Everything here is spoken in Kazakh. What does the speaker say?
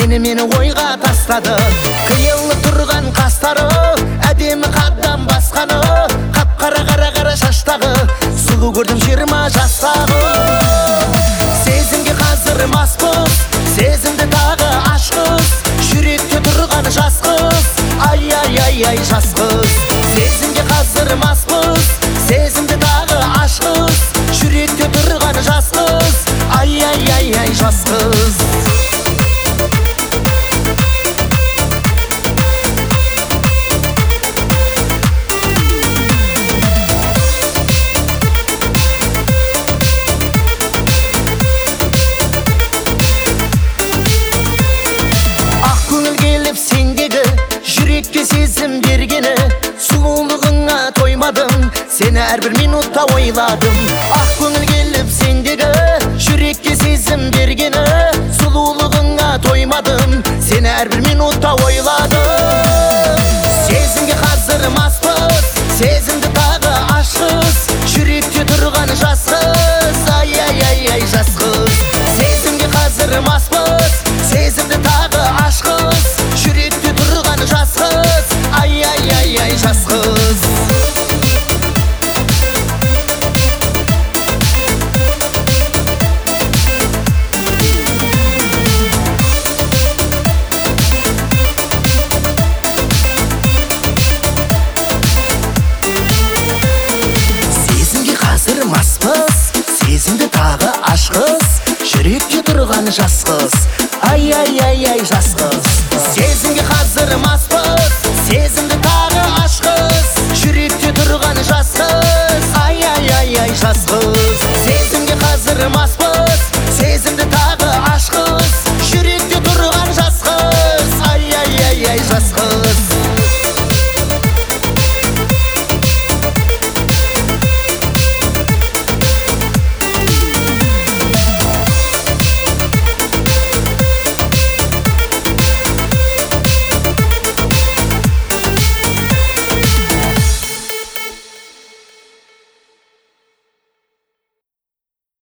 мені ойға тастады. Қиылып тұрған қастары, әдемі қадам басқаны, қап-қара қара шаштағы, сұлу көрдім 20 жастағы. Сезімге қазір маспыз, сезімді тағы ашқыз, жүректе тұрған жас қыз, ай жас қыз. Сезімге қазір маспыз, сезімді тағы ашқыз, жүректе тұрған жас қыз, ай жас қыз. Жүрекке сезім бергені, сұлулығыңа тоймадым, сені әрбір минутта ойладым. Ақ көңіл келіп сендегі, жүрекке сезім бергені, сұлулығыңа тоймадым, сені әрбір минутта ойладым. Сезімге қазір маспыз, сезімді тағы ашқыз, жүректе тұрған жас қыз, ай жас қыз. Сезімге қазір маспыз, сезімді тағы ашқыз, жүректе тұрған жас қыз, ай жас қыз. Сезімге қазір маспыз, сезімді тағы ашқыз, жүректе тұрған жас қыз, ай жас қыз. Сезімге қазір маспыз, сезімді тағы ашқыз, жүректе тұрған жас қыз, ай жас қыз. Сезімге қазір маспыз, сезімді тағы ашқыз, жүректе тұрған жас қыз, ай жас қыз.